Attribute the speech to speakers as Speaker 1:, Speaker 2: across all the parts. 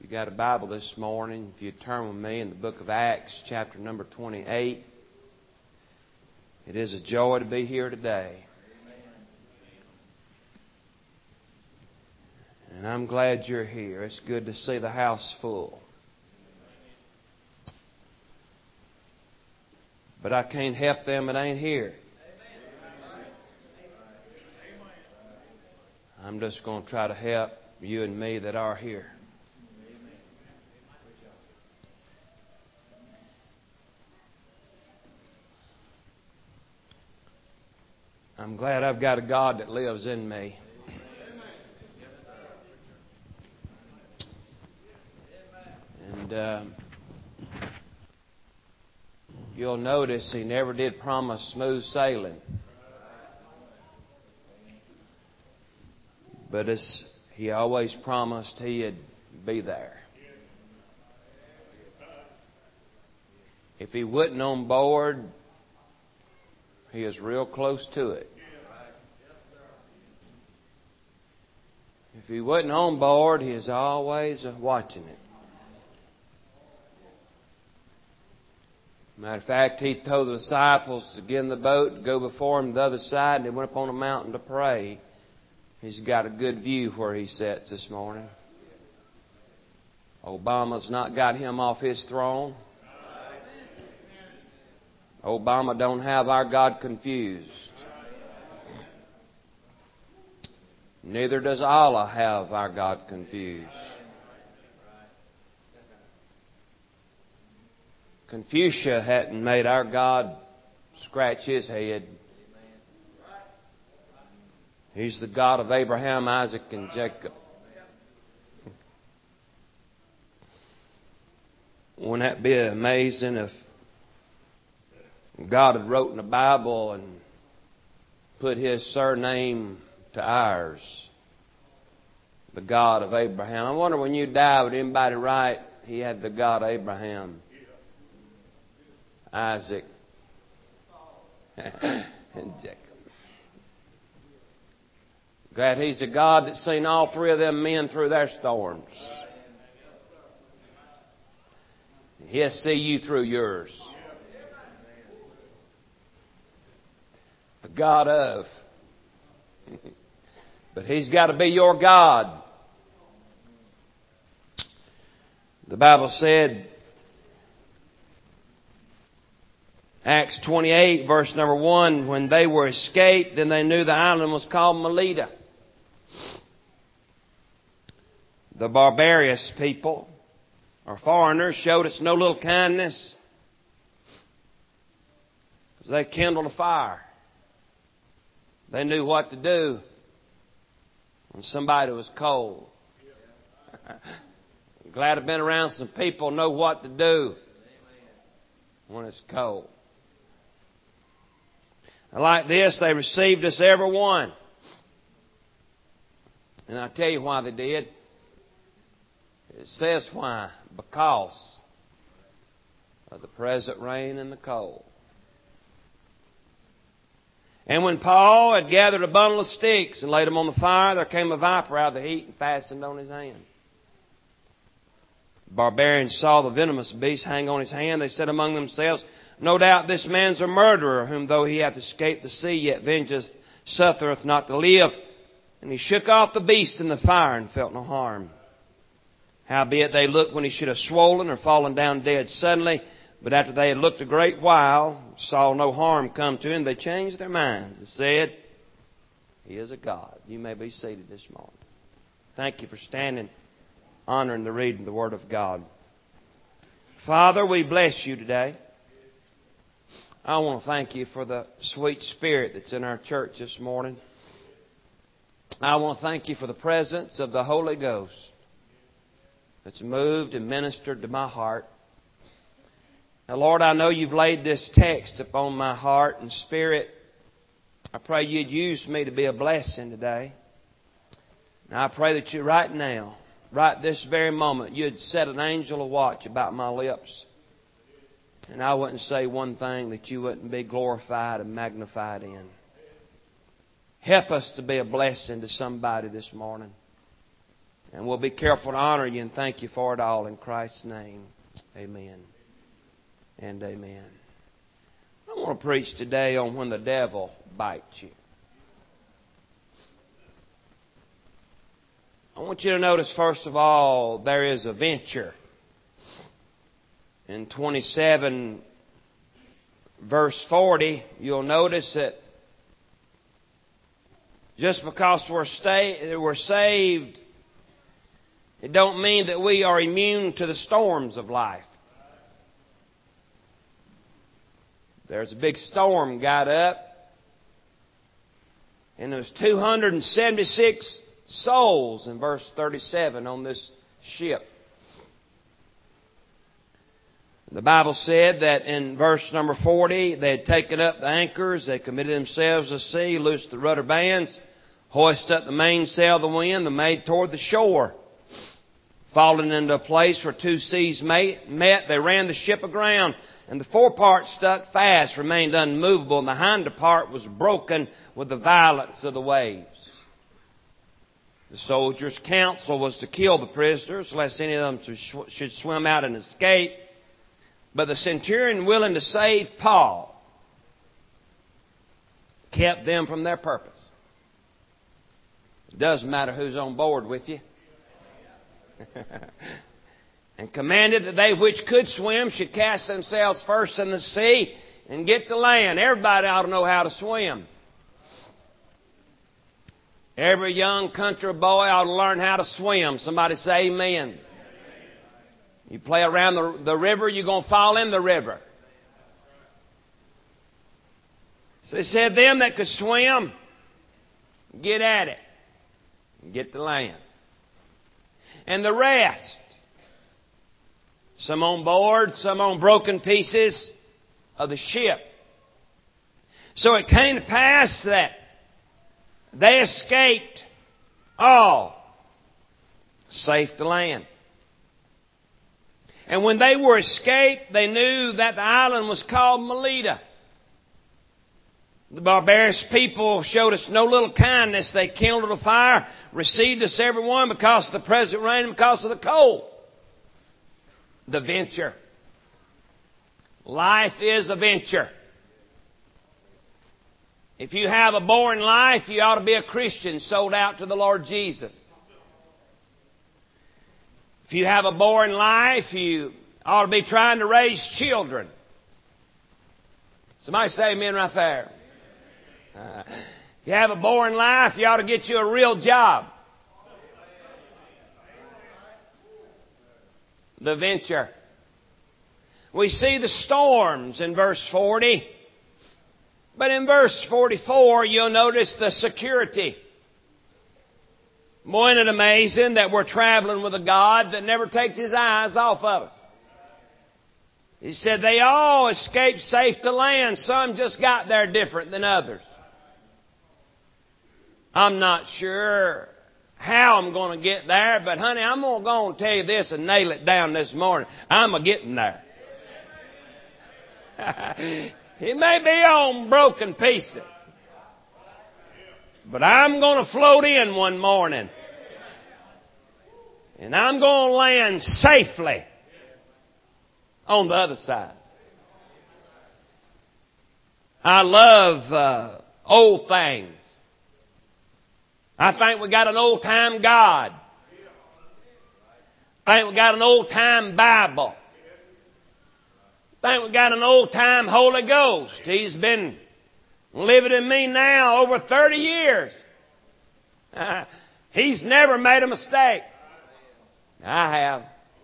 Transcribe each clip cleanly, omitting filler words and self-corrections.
Speaker 1: you got a Bible this morning, if you turn with me in the book of Acts, chapter number 28. It is a joy to be here today. And I'm glad you're here. It's good to see the house full. But I can't help them that ain't here. I'm just going to try to help you and me that are here. I'm glad I've got a God that lives in me. And you'll notice He never did promise smooth sailing. But He always promised He'd be there. If He wasn't on board, He is real close to it. If He wasn't on board, He is always watching it. Matter of fact, He told the disciples to get in the boat, to go before Him to the other side, and they went up on a mountain to pray. He's got a good view where He sits this morning. Obama's not got Him off His throne. Obama don't have our God confused. Neither does Allah have our God confused. Confucius hadn't made our God scratch his head. He's the God of Abraham, Isaac, and Jacob. Wouldn't that be amazing if God had wrote in the Bible and put His surname to ours? The God of Abraham. I wonder when you die, would anybody write He had the God of Abraham, Isaac, and Jacob? Glad He's a God that's seen all three of them men through their storms. He'll see you through yours. The God of. But He's got to be your God. The Bible said, Acts 28, verse number 1, when they were escaped, then they knew the island was called Melita. The barbarous people, or foreigners, showed us no little kindness, because they kindled a fire. They knew what to do when somebody was cold. Glad I've been around some people who know what to do when it's cold. And like this, they received us every one. And I'll tell you why they did. It says why. Because of the present rain and the cold. And when Paul had gathered a bundle of sticks and laid them on the fire, there came a viper out of the heat and fastened on his hand. The barbarians saw the venomous beast hang on his hand. They said among themselves, no doubt this man's a murderer, whom though he hath escaped the sea, yet vengeance suffereth not to live. And he shook off the beast in the fire and felt no harm. Howbeit they looked when he should have swollen or fallen down dead suddenly. But after they had looked a great while, saw no harm come to him, they changed their minds and said, He is a God. You may be seated this morning. Thank you for standing, honoring the reading of the Word of God. Father, we bless You today. I want to thank You for the sweet spirit that's in our church this morning. I want to thank You for the presence of the Holy Ghost that's moved and ministered to my heart. Now, Lord, I know You've laid this text upon my heart and spirit. I pray You'd use me to be a blessing today. And I pray that You right now, right this very moment, You'd set an angel of watch about my lips. And I wouldn't say one thing that You wouldn't be glorified and magnified in. Help us to be a blessing to somebody this morning. And we'll be careful to honor You and thank You for it all in Christ's name. Amen and amen. I want to preach today on when the devil bites you. I want you to notice, first of all, there is a venture. In 27 verse 40, you'll notice that just because we're saved, it don't mean that we are immune to the storms of life. There's a big storm got up, and there was 276 souls in verse 37 on this ship. The Bible said that in verse number 40, they had taken up the anchors, they committed themselves to sea, loosed the rudder bands, hoisted up the mainsail of the wind, and made toward the shore. Falling into a place where two seas met, they ran the ship aground, and the forepart stuck fast, remained unmovable, and the hinder part was broken with the violence of the waves. The soldiers' counsel was to kill the prisoners, lest any of them should swim out and escape. But the centurion, willing to save Paul, kept them from their purpose. It doesn't matter who's on board with you. And commanded that they which could swim should cast themselves first in the sea and get to land. Everybody ought to know how to swim. Every young country boy ought to learn how to swim. Somebody say amen. You play around the river, you're going to fall in the river. So he said, them that could swim, get at it. And get to land. And the rest, some on board, some on broken pieces of the ship. So it came to pass that they escaped all safe to land. And when they were escaped, they knew that the island was called Melita. The barbarous people showed us no little kindness. They kindled a fire, received us every one because of the present rain and because of the cold. The venture. Life is a venture. If you have a boring life, you ought to be a Christian sold out to the Lord Jesus. If you have a boring life, you ought to be trying to raise children. Somebody say amen right there. If you have a boring life, you ought to get you a real job. The venture. We see the storms in verse 40. But in verse 44, you'll notice the security. Boy, isn't it amazing that we're traveling with a God that never takes His eyes off of us. He said they all escaped safe to land. Some just got there different than others. I'm not sure how I'm going to get there, but honey, I'm going to go and tell you this and nail it down this morning. I'm a-getting there. It may be on broken pieces, but I'm going to float in one morning. And I'm going to land safely on the other side. I love old things. I think we got an old-time God. I think we got an old-time Bible. I think we got an old-time Holy Ghost. He's been living in me now over 30 years. He's never made a mistake. I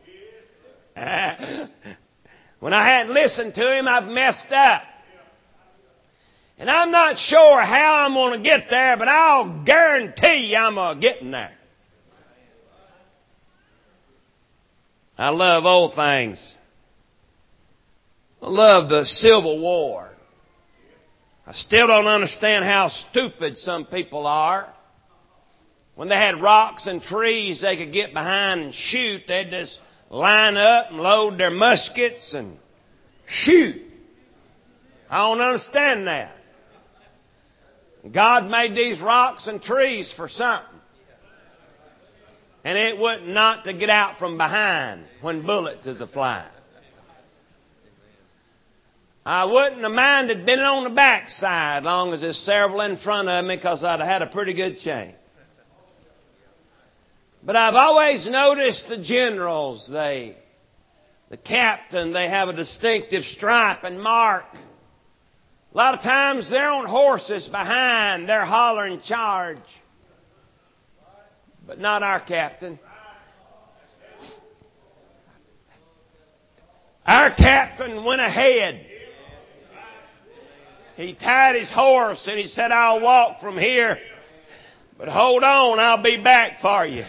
Speaker 1: have. When I hadn't listened to Him, I've messed up. And I'm not sure how I'm going to get there, but I'll guarantee you I'm getting there. I love old things. I love the Civil War. I still don't understand how stupid some people are. When they had rocks and trees they could get behind and shoot, they'd just line up and load their muskets and shoot. I don't understand that. God made these rocks and trees for something. And it wouldn't not to get out from behind when bullets is a-flying. I wouldn't have minded being on the backside long as there's several in front of me because I'd have had a pretty good chance. But I've always noticed the generals, the captain, they have a distinctive stripe and mark. A lot of times they're on horses behind. They're hollering charge. But not our captain. Our captain went ahead. He tied his horse and he said, I'll walk from here. But hold on, I'll be back for you.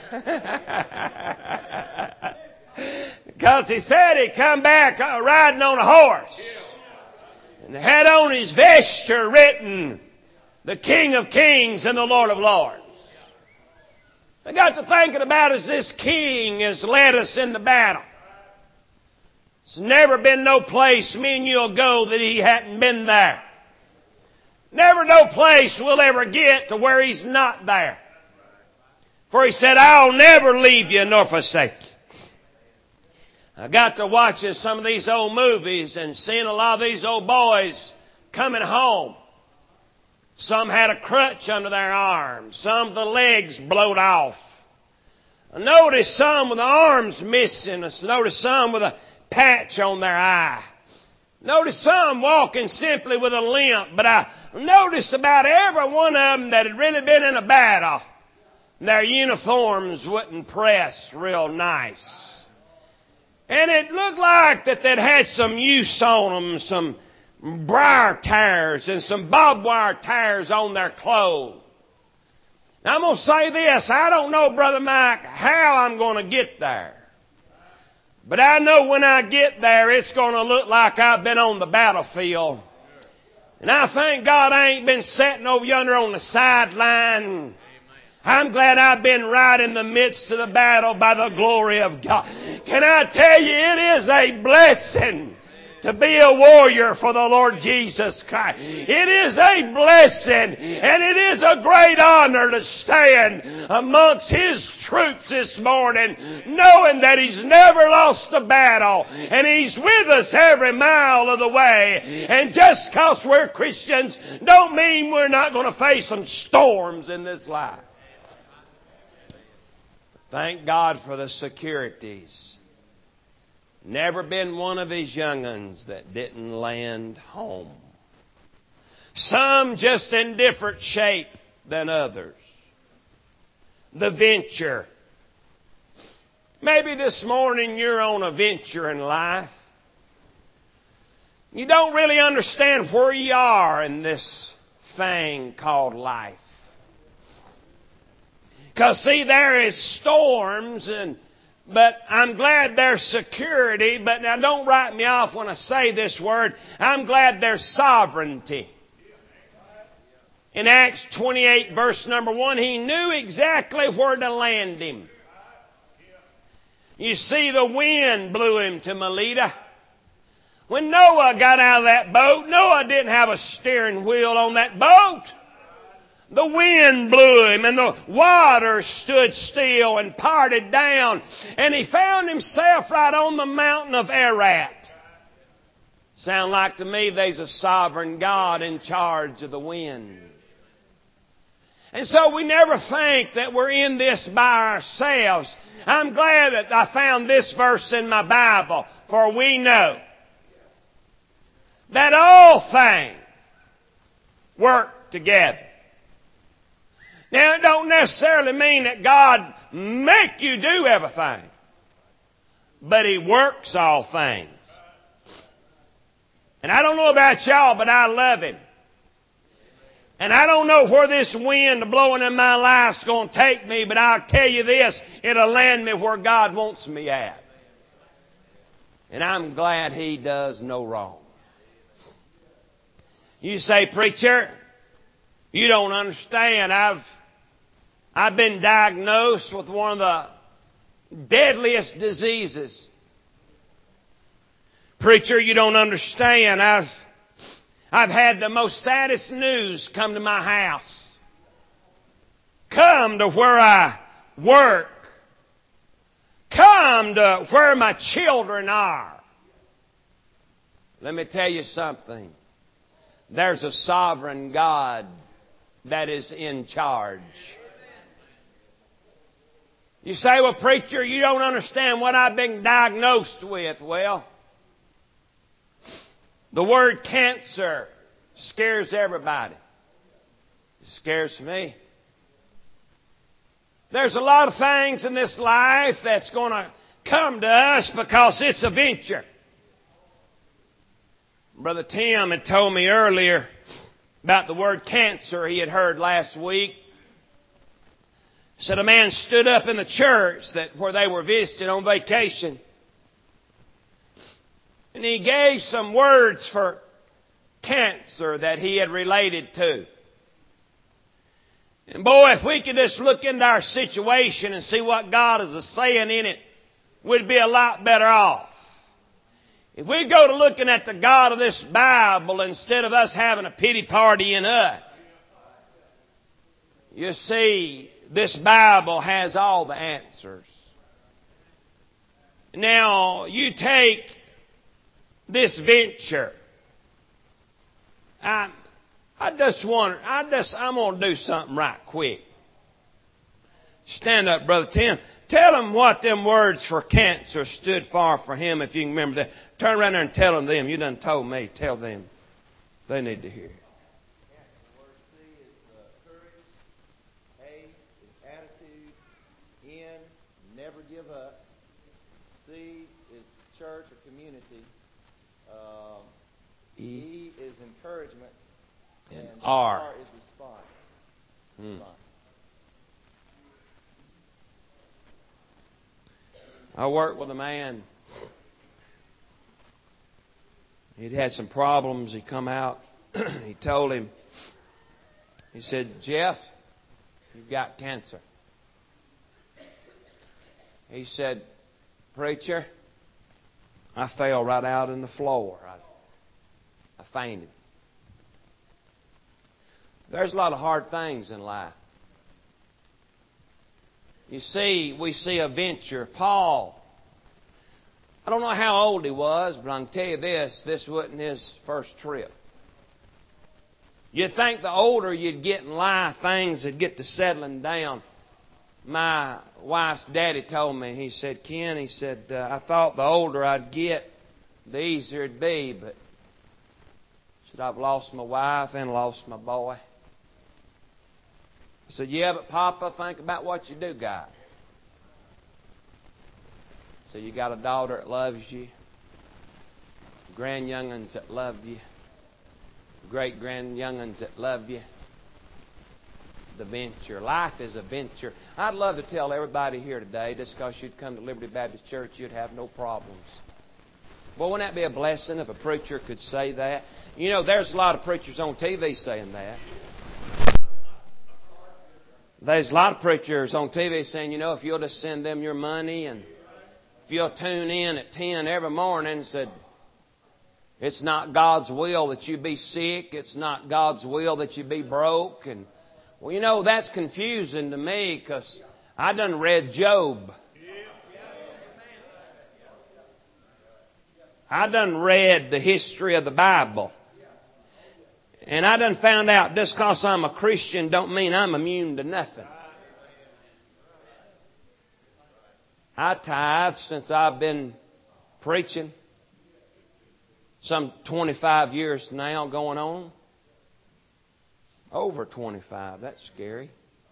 Speaker 1: Because he said he'd come back riding on a horse. And had on his vesture written, the King of Kings and the Lord of Lords. I got to thinking about as this King has led us in the battle. There's never been no place me and you'll go that He hadn't been there. Never no place we'll ever get to where He's not there. For He said, I'll never leave you nor forsake you. I got to watching some of these old movies and seeing a lot of these old boys coming home. Some had a crutch under their arm. Some with the legs blowed off. I noticed some with the arms missing. I noticed some with a patch on their eye. Noticed some walking simply with a limp. But I noticed about every one of them that had really been in a battle, their uniforms wouldn't press real nice. And it looked like that they'd had some use on them, some briar tires and some barbed wire tires on their clothes. Now I'm going to say this. I don't know, Brother Mike, how I'm going to get there. But I know when I get there, it's going to look like I've been on the battlefield. And I thank God I ain't been sitting over yonder on the sideline. I'm glad I've been right in the midst of the battle by the glory of God. Can I tell you, it is a blessing to be a warrior for the Lord Jesus Christ. It is a blessing and it is a great honor to stand amongst His troops this morning, knowing that He's never lost a battle and He's with us every mile of the way. And just because we're Christians don't mean we're not going to face some storms in this life. Thank God for the securities. Never been one of His young'uns that didn't land home. Some just in different shape than others. The venture. Maybe this morning you're on a venture in life. You don't really understand where you are in this thing called life. Because see, there is storms, but I'm glad there's security. But now don't write me off when I say this word. I'm glad there's sovereignty. In Acts 28 verse number 1, He knew exactly where to land him. You see, the wind blew him to Melita. When Noah got out of that boat, Noah didn't have a steering wheel on that boat. The wind blew him and the water stood still and parted down. And he found himself right on the mountain of Ararat. Sound like to me there's a sovereign God in charge of the wind. And so we never think that we're in this by ourselves. I'm glad that I found this verse in my Bible. For we know that all things work together. Now, it don't necessarily mean that God make you do everything. But He works all things. And I don't know about y'all, but I love Him. And I don't know where this wind blowing in my life's going to take me, but I'll tell you this, it'll land me where God wants me at. And I'm glad He does no wrong. You say, preacher, you don't understand. I've been diagnosed with one of the deadliest diseases. Preacher, you don't understand. I've had the most saddest news come to my house. Come to where I work. come to where my children are. Let me tell you something. There's a sovereign God that is in charge. You say, well, preacher, you don't understand what I've been diagnosed with. Well, the word cancer scares everybody. It scares me. There's a lot of things in this life that's going to come to us because it's a venture. Brother Tim had told me earlier about the word cancer he had heard last week. He said a man stood up in the church where they were visiting on vacation. And he gave some words for cancer that he had related to. And boy, if we could just look into our situation and see what God is saying in it, we'd be a lot better off. If we go to looking at the God of this Bible instead of us having a pity party in us, you see, this Bible has all the answers. Now, you take this venture. I'm going to do something right quick. Stand up, Brother Tim. Tell them what them words for cancer stood for him, if you can remember that. Turn around there and tell them. You done told me. Tell them. They need to hear it.
Speaker 2: The word C is courage. A is attitude. N, never give up. C is church or community. E is encouragement.
Speaker 1: And R
Speaker 2: is response. Response.
Speaker 1: I worked with a man. He'd had some problems. He come out. He told him, he said, Jeff, you've got cancer. He said, preacher, I fell right out on the floor. I fainted. There's a lot of hard things in life. You see, we see a venture. Paul, I don't know how old he was, but I can tell you this wasn't his first trip. You'd think the older you'd get in life, things would get to settling down. My wife's daddy told me, he said, Ken, he said, I thought the older I'd get, the easier it'd be, but he said, I've lost my wife and lost my boy. I said, yeah, but Papa, think about what you do got. So you got a daughter that loves you, grand-young'uns that love you, great-grand-young'uns that love you. The venture. Life is a venture. I'd love to tell everybody here today, just because you'd come to Liberty Baptist Church, you'd have no problems. Boy, wouldn't that be a blessing if a preacher could say that? You know, there's a lot of preachers on TV saying that. There's a lot of preachers on TV saying, you know, if you'll just send them your money and if you'll tune in at 10 every morning, said, it's not God's will that you be sick. It's not God's will that you be broke. And, well, you know, that's confusing to me because I done read Job. I done read the history of the Bible. And I done found out just because I'm a Christian don't mean I'm immune to nothing. I tithe since I've been preaching. Some 25 years now going on. Over 25. That's scary.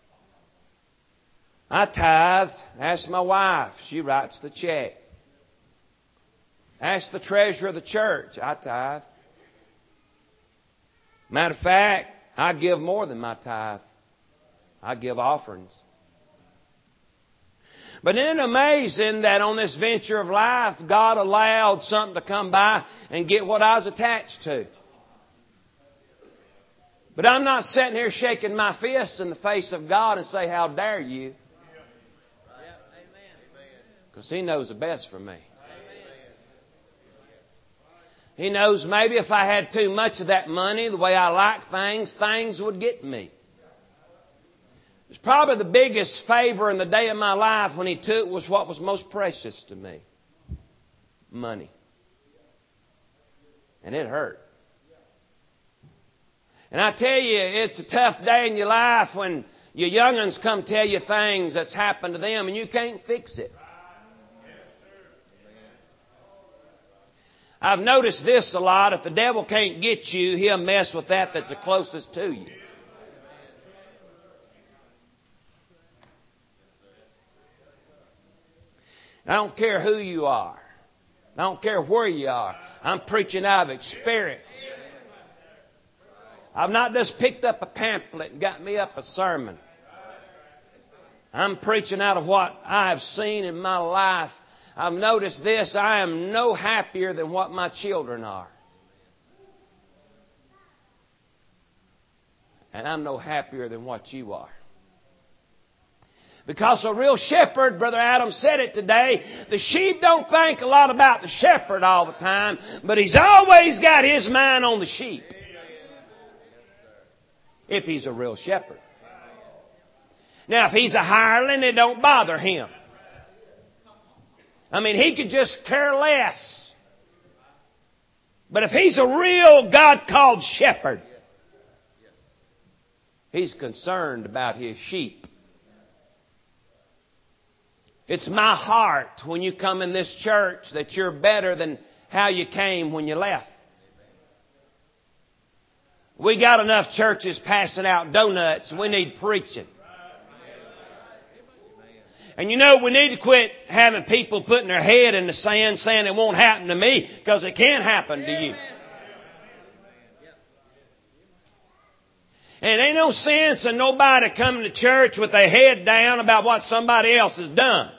Speaker 1: I tithe. Ask my wife. She writes the check. Ask the treasurer of the church. I tithe. Matter of fact, I give more than my tithe. I give offerings. But isn't it amazing that on this venture of life, God allowed something to come by and get what I was attached to? But I'm not sitting here shaking my fist in the face of God and say, how dare you? Because He knows the best for me. He knows maybe if I had too much of that money, the way I like things, things would get me. It's probably the biggest favor in the day of my life when He took was what was most precious to me. Money. And it hurt. And I tell you, it's a tough day in your life when your young'uns come tell you things that's happened to them and you can't fix it. I've noticed this a lot. If the devil can't get you, he'll mess with that that's the closest to you. I don't care who you are. I don't care where you are. I'm preaching out of experience. I've not just picked up a pamphlet and got me up a sermon. I'm preaching out of what I have seen in my life. I've noticed this. I am no happier than what my children are. And I'm no happier than what you are. Because a real shepherd, Brother Adam said it today, the sheep don't think a lot about the shepherd all the time, but he's always got his mind on the sheep. If he's a real shepherd. Now, if he's a hireling, it don't bother him. I mean, he could just care less. But if he's a real God-called shepherd, he's concerned about his sheep. It's my heart when you come in this church that you're better than how you came when you left. We got enough churches passing out donuts. We need preaching. And you know, we need to quit having people putting their head in the sand saying it won't happen to me, because it can happen to you. And ain't no sense in nobody coming to church with their head down about what somebody else has done.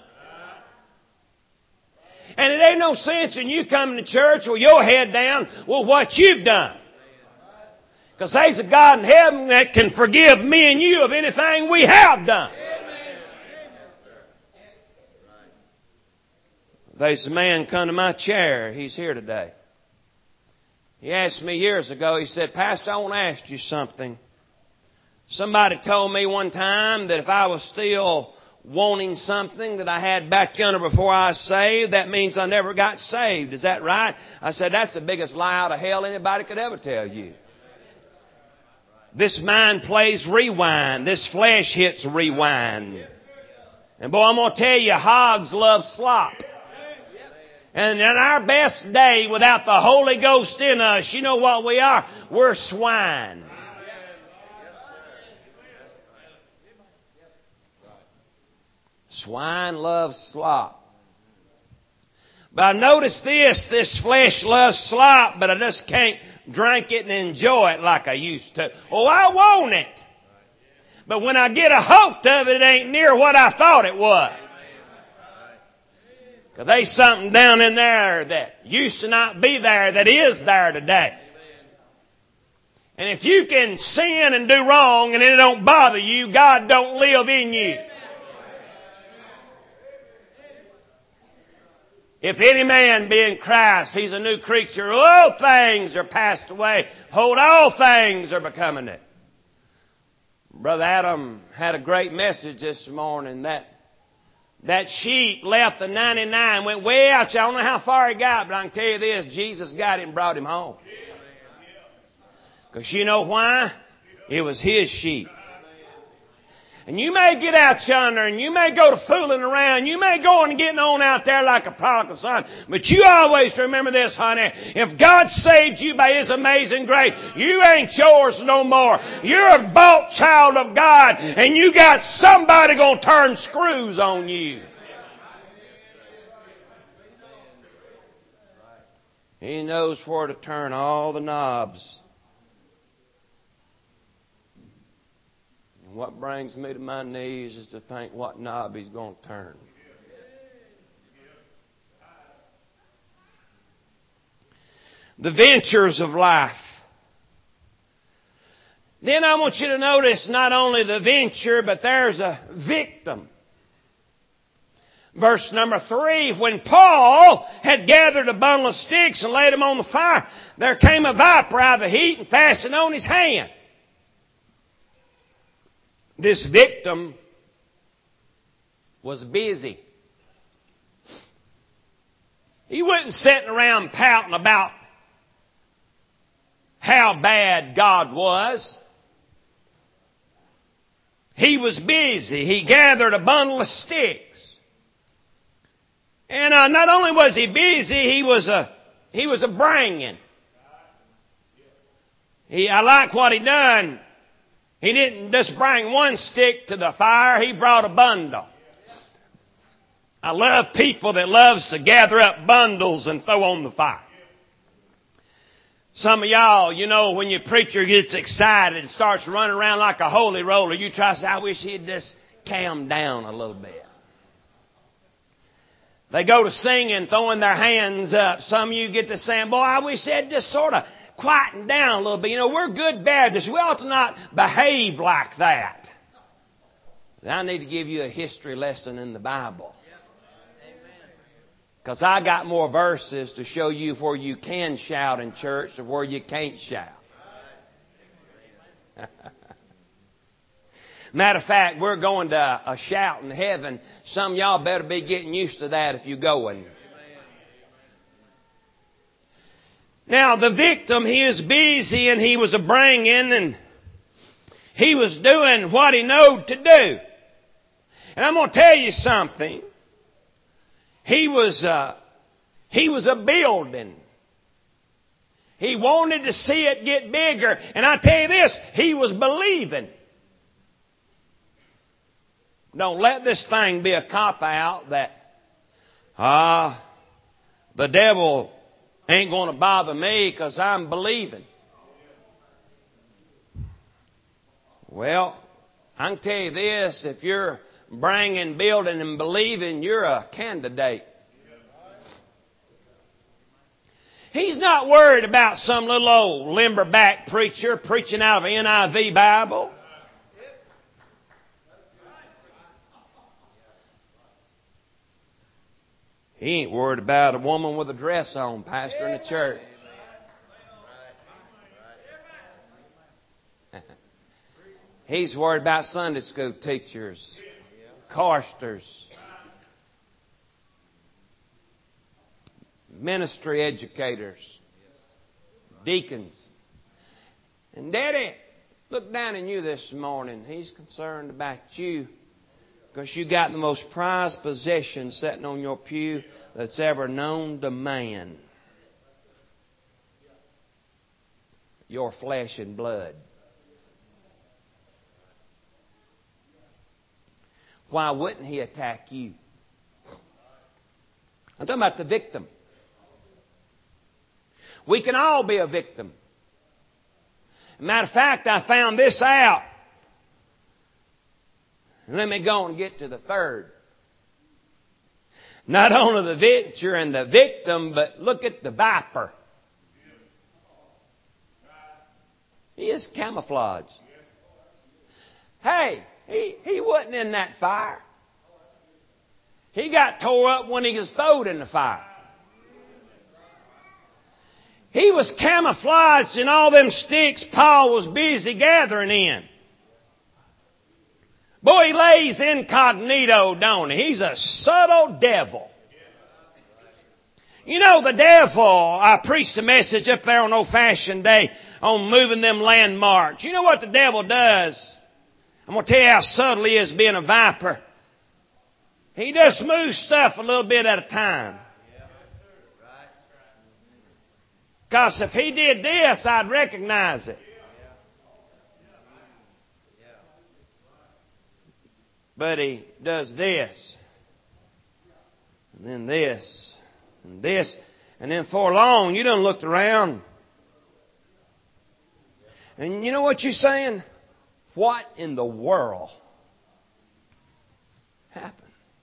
Speaker 1: And it ain't no sense in you coming to church with your head down with what you've done. Because there's a God in heaven that can forgive me and you of anything we have done. There's a man come to my chair. He's here today. He asked me years ago, he said, Pastor, I want to ask you something. Somebody told me one time that if I was still wanting something that I had back yonder before I was saved, that means I never got saved. Is that right? I said, that's the biggest lie out of hell anybody could ever tell you. This mind plays rewind. This flesh hits rewind. And boy, I'm going to tell you, hogs love slop. And in our best day without the Holy Ghost in us, you know what we are? We're swine. Swine loves slop. But I notice this flesh loves slop, but I just can't drink it and enjoy it like I used to. Oh, I want it. But when I get a hold of it, it ain't near what I thought it was. Because there's something down in there that used to not be there that is there today. And if you can sin and do wrong and it don't bother you, God don't live in you. If any man be in Christ, he's a new creature. All things are passed away. Hold, all things are becoming it. Brother Adam had a great message this morning. That sheep left the 99, went way out. I don't know how far he got, but I can tell you this, Jesus got him and brought him home. Because you know why? It was his sheep. And you may get out yonder and you may go to fooling around. You may go and getting on out there like a prodigal son. But you always remember this, honey. If God saved you by His amazing grace, you ain't yours no more. You're a bought child of God. And you got somebody going to turn screws on you. He knows where to turn all the knobs. What brings me to my knees is to think what knob He's going to turn. The ventures of life. Then I want you to notice not only the venture, but there's a victim. Verse number 3, when Paul had gathered a bundle of sticks and laid them on the fire, there came a viper out of the heat and fastened on his hand. this victim was busy. He wasn't sitting around pouting about how bad God was. He was busy. He gathered a bundle of sticks. And not only was he busy, he was a bringing. I like what he done. He didn't just bring one stick to the fire. He brought a bundle. I love people that loves to gather up bundles and throw on the fire. Some of y'all, you know, when your preacher gets excited and starts running around like a holy roller, you try to say, I wish he'd just calm down a little bit. They go to singing, throwing their hands up. Some of you get to saying, boy, I wish they'd just sort of quieten down a little bit. You know, we're good Baptists. We ought to not behave like that. I need to give you a history lesson in the Bible. Because I got more verses to show you where you can shout in church or where you can't shout. Matter of fact, we're going to a shout in heaven. Some of y'all better be getting used to that if you're going. Now, the victim, he is busy and he was a-bringing and he was doing what he knowed to do. And I'm going to tell you something. He was a building. He wanted to see it get bigger. And I tell you this, he was believing. Don't let this thing be a cop-out that, the devil ain't going to bother me because I'm believing. Well, I can tell you this, if you're bringing, building, and believing, you're a candidate. He's not worried about some little old limberback preacher preaching out of an NIV Bible. He ain't worried about a woman with a dress on pastoring a church. He's worried about Sunday school teachers, carsters, ministry educators, deacons. And Daddy, look down on you this morning. He's concerned about you because you got the most prized possession sitting on your pew that's ever known to man. Your flesh and blood. Why wouldn't he attack you? I'm talking about the victim. We can all be a victim. Matter of fact, I found this out. Let me go and get to the third. Not only the victor and the victim, but look at the viper. He is camouflage. Hey, he wasn't in that fire. He got tore up when he was thrown in the fire. He was camouflaged in all them sticks Paul was busy gathering in. Boy, he lays incognito, don't he? He's a subtle devil. You know, the devil, I preached a message up there on Old Fashioned Day on moving them landmarks. You know what the devil does? I'm going to tell you how subtle he is being a viper. He just moves stuff a little bit at a time. Because if he did this, I'd recognize it. But he does this, and then this, and this, and then for long, you done looked around. And you know what you're saying? What in the world happened?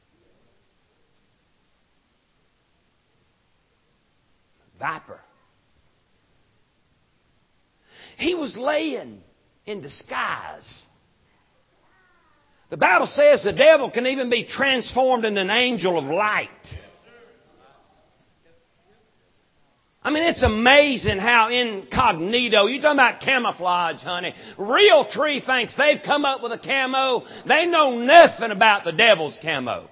Speaker 1: Viper. He was laying in disguise. The Bible says the devil can even be transformed into an angel of light. I mean, it's amazing how incognito, you're talking about camouflage, honey. Realtree thinks they've come up with a camo. They know nothing about the devil's camo.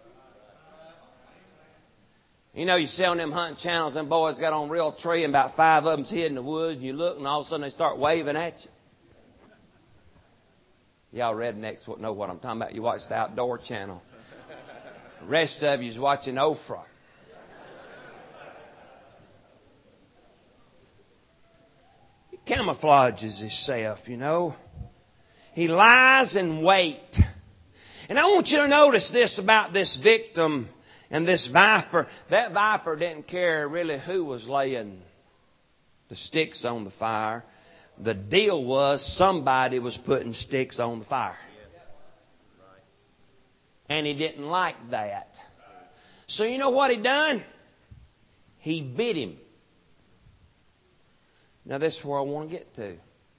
Speaker 1: You know, you see on them hunting channels, them boys got on Realtree and about 5 of them's hid in the woods, and you look and all of a sudden they start waving at you. Y'all rednecks know what I'm talking about. You watch the Outdoor Channel. The rest of you's watching Oprah. He camouflages himself, you know. He lies in wait. And I want you to notice this about this victim and this viper. That viper didn't care really who was laying the sticks on the fire. The deal was somebody was putting sticks on the fire. And he didn't like that. So you know what he done? He bit him. Now this is where I want to get to.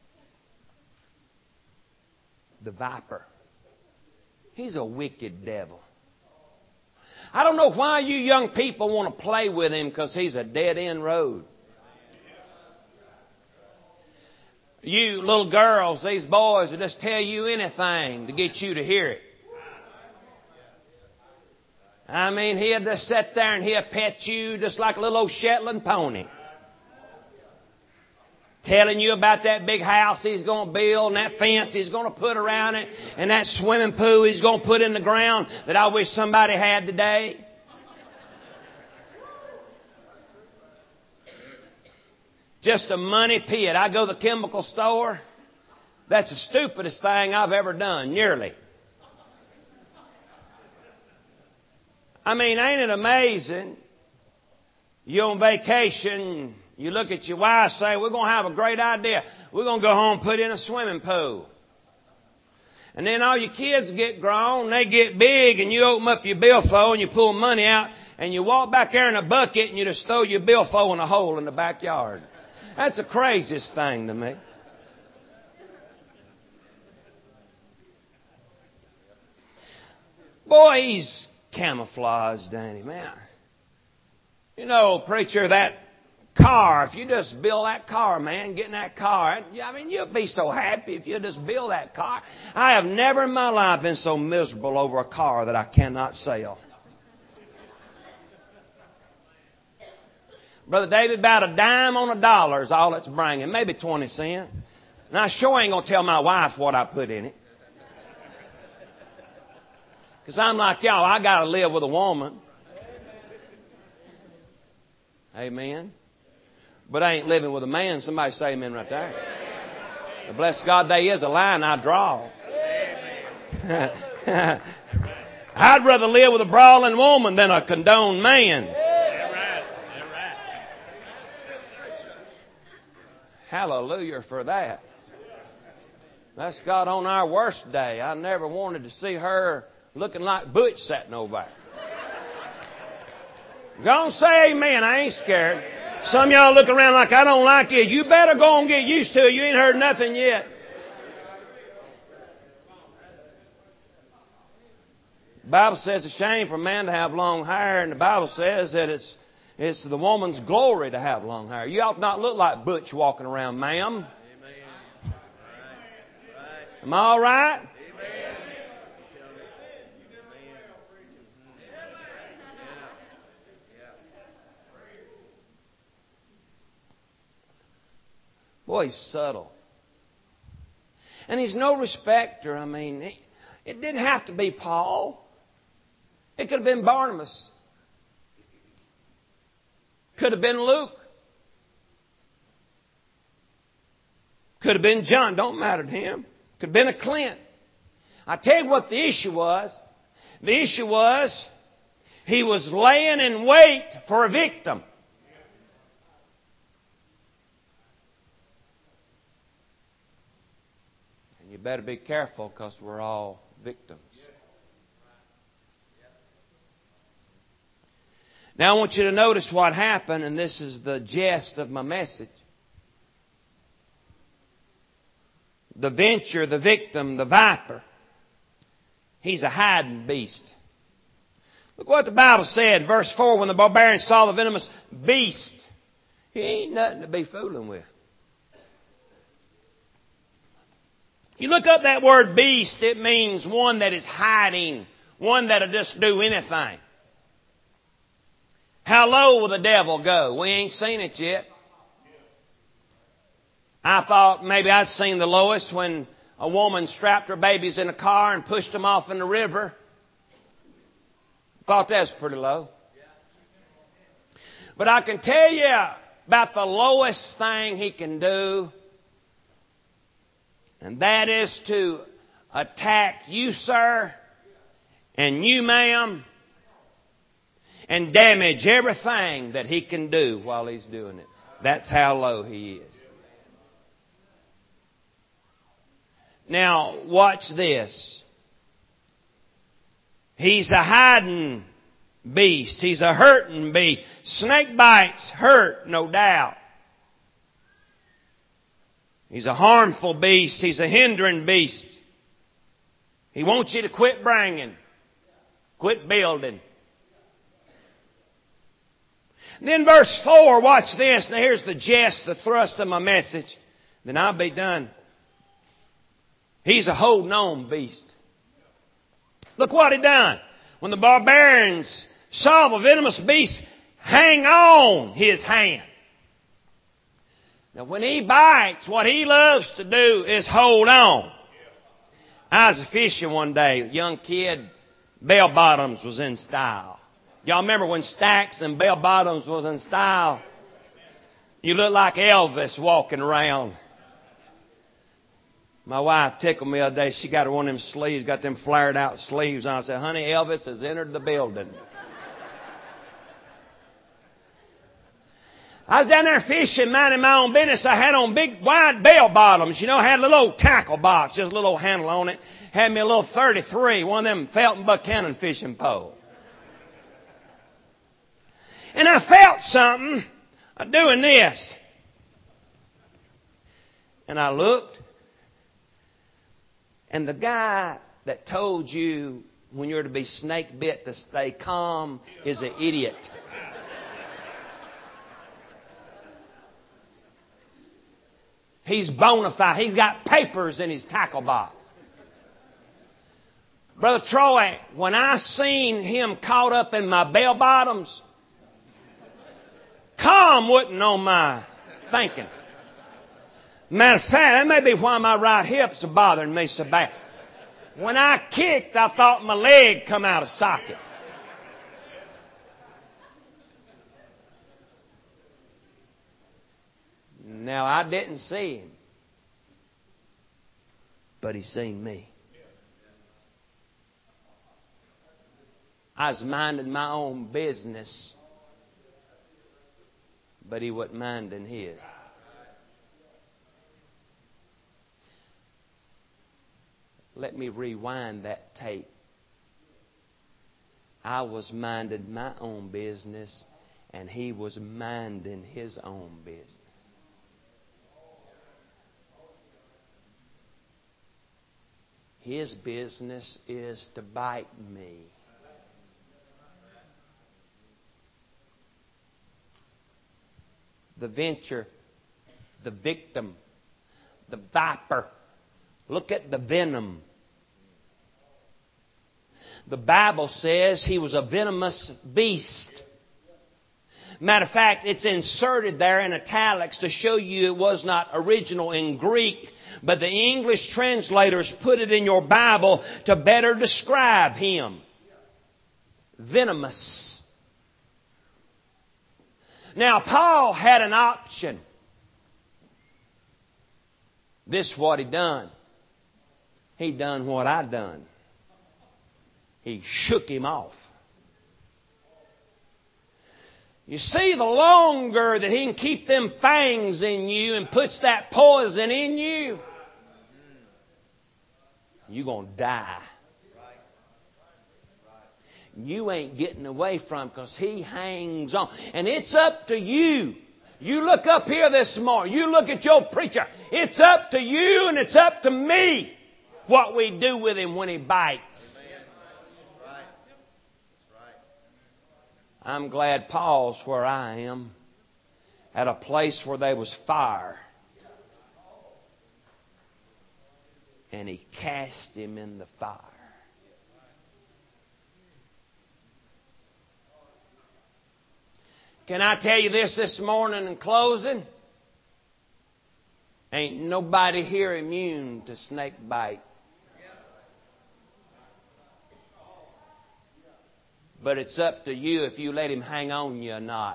Speaker 1: The viper. He's a wicked devil. I don't know why you young people want to play with him, because he's a dead-end road. You little girls, these boys will just tell you anything to get you to hear it. I mean, he'll just sit there and he'll pet you just like a little old Shetland pony. Telling you about that big house he's going to build and that fence he's going to put around it and that swimming pool he's going to put in the ground that I wish somebody had today. Just a money pit. I go to the chemical store. That's the stupidest thing I've ever done, nearly. I mean, ain't it amazing? You're on vacation. You look at your wife and say, we're going to have a great idea. We're going to go home and put in a swimming pool. And then all your kids get grown, they get big, and you open up your billfold and you pull money out and you walk back there in a bucket and you just throw your billfold in a hole in the backyard. That's the craziest thing to me. Boy, he's camouflaged, ain't he, man? You know, preacher, that car, if you just build that car, man, get in that car, I mean, you'll be so happy if you just build that car. I have never in my life been so miserable over a car that I cannot sell. Brother David, about a dime on a dollar is all it's bringing, maybe 20 cents. And I sure ain't going to tell my wife what I put in it. Because I'm like y'all, I got to live with a woman. Amen. But I ain't living with a man. Somebody say amen right there. The bless God, there is a line I draw. I'd rather live with a brawling woman than a condoned man. Hallelujah for that. That's God on our worst day. I never wanted to see her looking like Butch sitting over there. Go on, say amen. I ain't scared. Some of y'all look around like I don't like you. You better go and get used to it. You ain't heard nothing yet. The Bible says it's a shame for a man to have long hair, and the Bible says that it's the woman's glory to have long hair. You ought not look like Butch walking around, ma'am. Amen. Am I all right? Amen. Boy, he's subtle. And he's no respecter. I mean, it didn't have to be Paul. It could have been Barnabas. Could have been Luke. Could have been John. Don't matter to him. Could have been a Clint. I tell you what the issue was. The issue was he was laying in wait for a victim. And you better be careful, because we're all victims. Now I want you to notice what happened, and this is the gist of my message. The venture, the victim, the viper. He's a hiding beast. Look what the Bible said, verse 4, when the barbarians saw the venomous beast He ain't nothing to be fooling with. You look up that word beast, it means one that is hiding, one that'll just do anything. How low will the devil go? We ain't seen it yet. I thought maybe I'd seen the lowest when a woman strapped her babies in a car and pushed them off in the river. Thought that was pretty low. But I can tell you about the lowest thing he can do, and that is to attack you, sir, and you, ma'am, and damage everything that he can do while he's doing it. That's how low he is. Now, watch this. He's a hiding beast. He's a hurting beast. Snake bites hurt, no doubt. He's a harmful beast. He's a hindering beast. He wants you to quit bringing. Quit building. Then verse 4, watch this. Now here's the gist, the thrust of my message. Then I'll be done. He's a holding on beast. Look what he done. When the barbarians saw the venomous beast hang on his hand. Now when he bites, what he loves to do is hold on. I was fishing one day, young kid, bell bottoms was in style. Y'all remember when Stacks and bell bottoms was in style? You look like Elvis walking around. My wife tickled me the other day. She got one of them sleeves, got them flared out sleeves on. I said, honey, Elvis has entered the building. I was down there fishing, minding my own business. I had on big, wide bell bottoms. You know, I had a little old tackle box, just a little handle on it. Had me a little 33, one of them Felton Buchanan fishing poles. And I felt something doing this. And I looked. And the guy that told you when you're to be snake bit to stay calm is an idiot. He's bona fide. He's got papers in his tackle box. Brother Troy, when I seen him caught up in my bell bottoms, calm wasn't on my thinking. Matter of fact, that may be why my right hips are bothering me so bad. When I kicked, I thought my leg come out of socket. Now, I didn't see him, but he seen me. I was minding my own business, but he wasn't minding his. Let me rewind that tape. I was minding my own business, and he was minding his own business. His business is to bite me. The venture, the victim, the viper. Look at the venom. The Bible says he was a venomous beast. Matter of fact, it's inserted there in italics to show you it was not original in Greek, but the English translators put it in your Bible to better describe him. Venomous. Now, Paul had an option. This is what he done. He done what I done. He shook him off. You see, the longer that he can keep them fangs in you and puts that poison in you, you're going to die. You ain't getting away from him because he hangs on. And it's up to you. You look up here this morning. You look at your preacher. It's up to you and it's up to me what we do with him when he bites. I'm glad Paul's where I am. at a place where there was fire. And He cast him in the fire. Can I tell you this morning in closing? Ain't nobody here immune to snake bite. But it's up to you if you let him hang on you or not.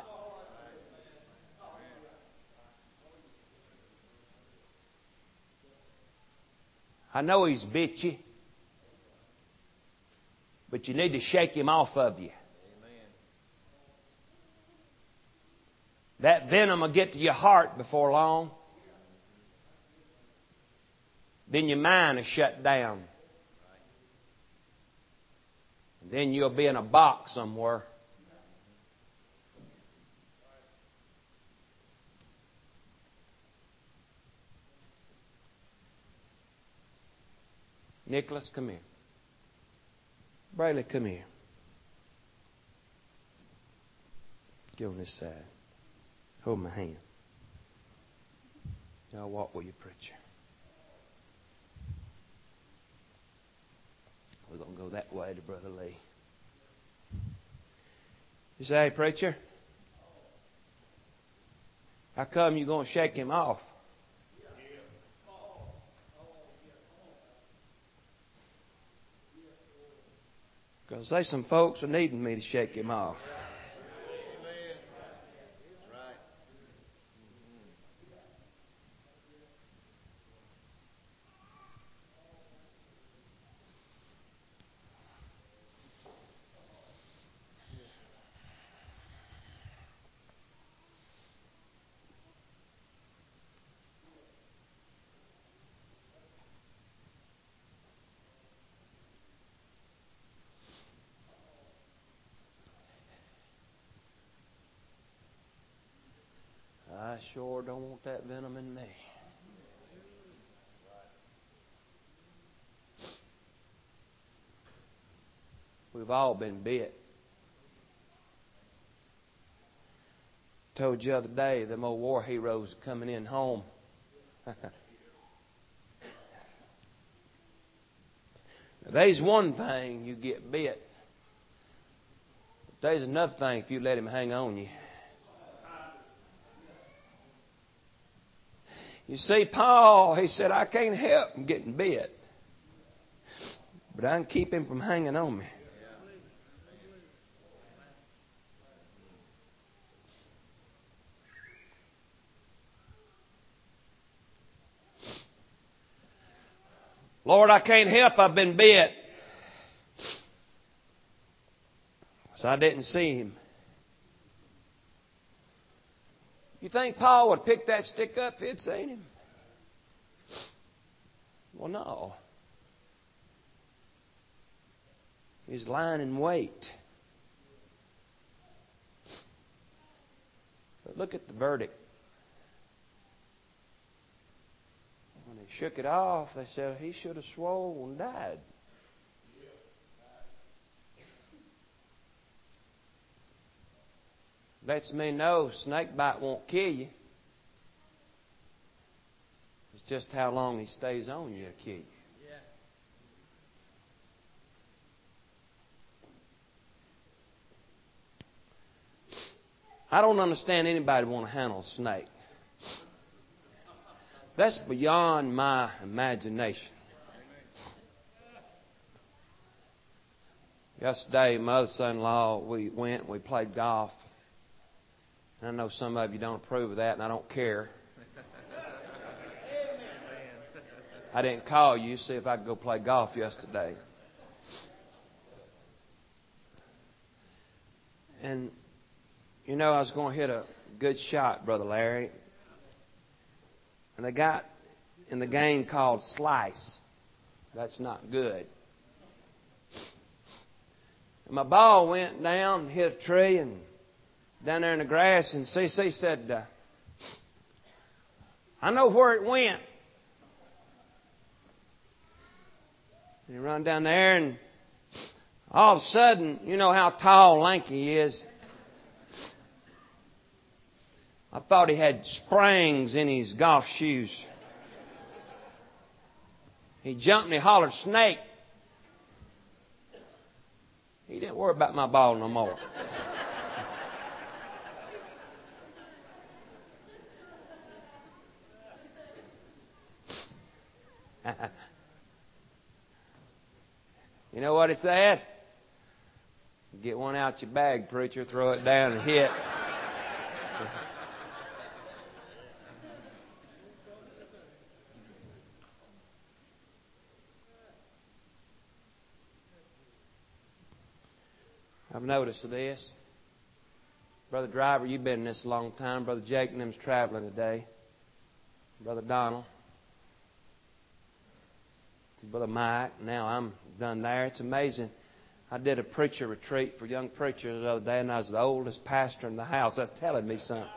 Speaker 1: I know he's bit you, but you need to shake him off of you. That venom will get to your heart before long. Then your mind is shut down. And then you'll be in a box somewhere. Nicholas, come here. Brayley, come here. Get on this side. Hold my hand. I'll walk with you, preacher. We're going to go that way to Brother Lee. You say, hey, preacher, how come you're going to shake him off? Because there's some folks are needing me to shake him off. I sure don't want that venom in me. We've all been bit. Told you the other day, them old war heroes coming in home. There's one thing, you get bit. But there's another thing if you let him hang on you. You see, Paul, he said, I can't help him getting bit. But I can keep him from hanging on me. Lord, I can't help I've been bit. So I didn't see him. You think Paul would pick that stick up if he'd seen him? Well, no. He's lying in wait. But look at the verdict. When they shook it off, they said he should have swole and died. Lets me know snake bite won't kill you. It's just how long he stays on you to kill you. I don't understand anybody want to handle a snake. That's beyond my imagination. Yesterday, my other son-in-law, we went and we played golf. And I know some of you don't approve of that, and I don't care. I didn't call you to see if I could go play golf yesterday. And, you know, I was going to hit a good shot, Brother Larry. And they got in the game called slice. That's not good. And my ball went down and hit a tree and down there in the grass. And CC said, I know where it went. And he run down there and all of a sudden, you know how tall, lanky he is. I thought he had springs in his golf shoes. He jumped and he hollered, "Snake!" He didn't worry about my ball no more. You know what he said? Get one out your bag, preacher, throw it down and hit. I've noticed this. Brother Driver, you've been in this a long time. Brother Jake and them's traveling today. Brother Donald. Brother Mike. Now I'm done there. It's amazing. I did a preacher retreat for young preachers the other day, and I was the oldest pastor in the house. That's telling me something.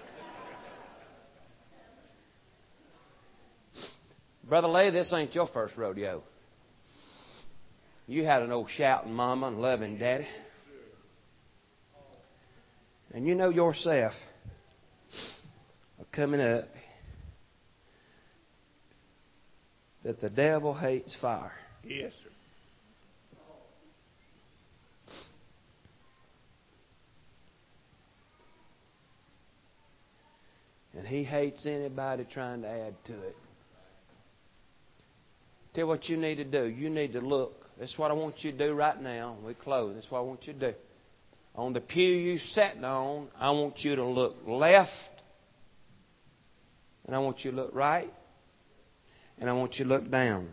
Speaker 1: Brother Lee, this ain't your first rodeo. You had an old shouting mama and loving daddy. And you know yourself, coming up, that the devil hates fire.
Speaker 3: Yes, sir.
Speaker 1: And he hates anybody trying to add to it. Tell you what you need to do. You need to look. That's what I want you to do right now. We close. That's what I want you to do. On the pew you sitting on, I want you to look left. And I want you to look right. And I want you to look down.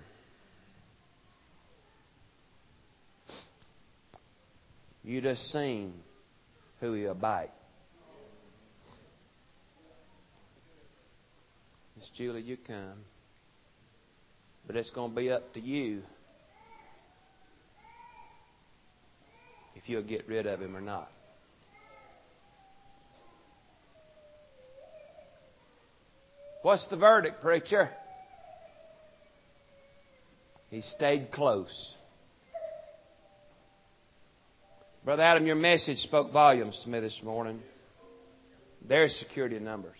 Speaker 1: You just seen who he'll bite. Miss Julie, you come. But it's going to be up to you if you'll get rid of him or not. What's the verdict, preacher? He stayed close. Brother Adam, your message spoke volumes to me this morning. There's security numbers.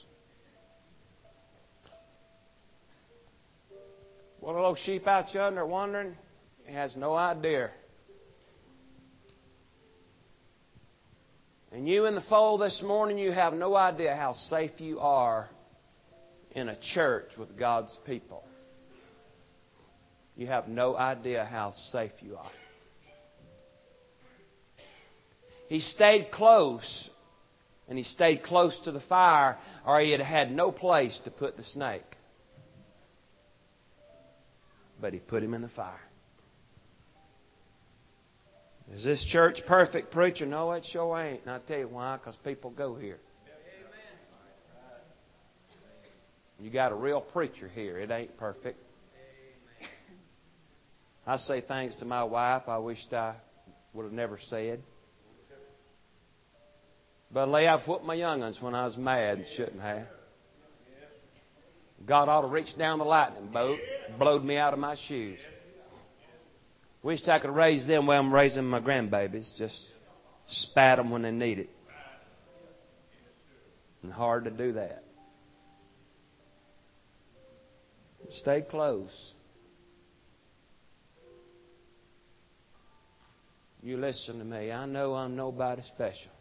Speaker 1: One little sheep out yonder wandering, he has no idea. And you in the fold this morning, you have no idea how safe you are in a church with God's people. You have no idea how safe you are. He stayed close, and he stayed close to the fire, or he had no place to put the snake. But he put him in the fire. Is this church perfect, preacher? No, it sure ain't. And I'll tell you why, because people go here. You got a real preacher here. It ain't perfect. I say things to my wife I wished I would have never said. But Lee, I've whooped my young'uns when I was mad and shouldn't have. God ought to reach down the lightning bolt, blowed me out of my shoes. Wished I could raise them where I'm raising my grandbabies. Just spat them when they need it. And hard to do that. Stay close. You listen to me. I know I'm nobody special.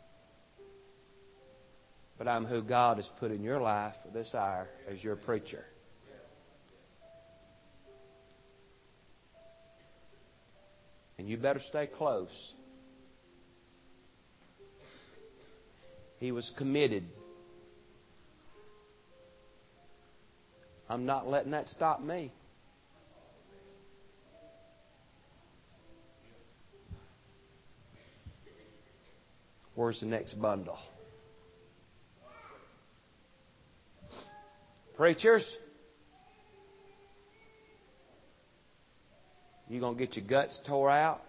Speaker 1: But I'm who God has put in your life for this hour as your preacher. And you better stay close. He was committed. I'm not letting that stop me. Where's the next bundle? Preachers, you going to get your guts tore out?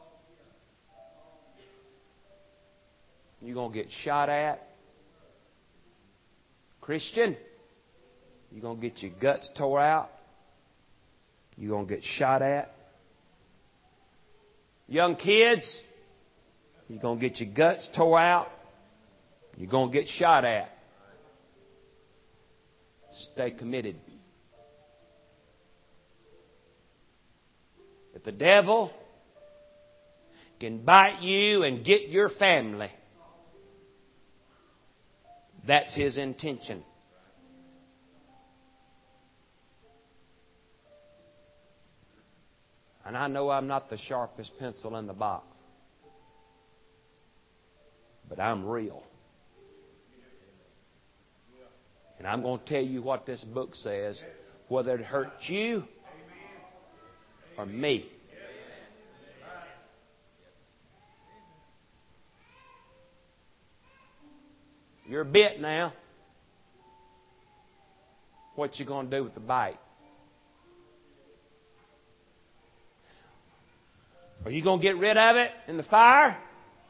Speaker 1: You going to get shot at? Christian, you going to get your guts tore out? You going to get shot at? Young kids, you going to get your guts tore out? You going to get shot at? stay committed. If the devil can bite you and get your family, that's his intention. And I know I'm not the sharpest pencil in the box, but I'm real. And I'm going to tell you what this book says, whether it hurts you or me. You're bit now. What you going to do with the bite? Are you going to get rid of it in the fire?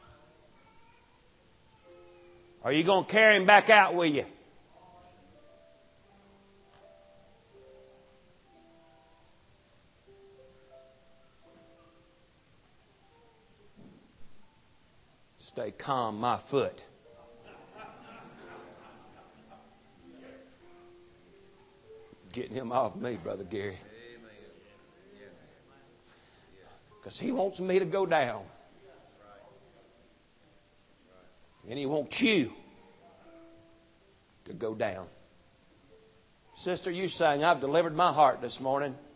Speaker 1: Or are you going to carry him back out with you? Stay calm, my foot. Getting him off me, Brother Gary. Because he wants me to go down. And he wants you to go down. Sister, you sang, I've delivered my heart this morning.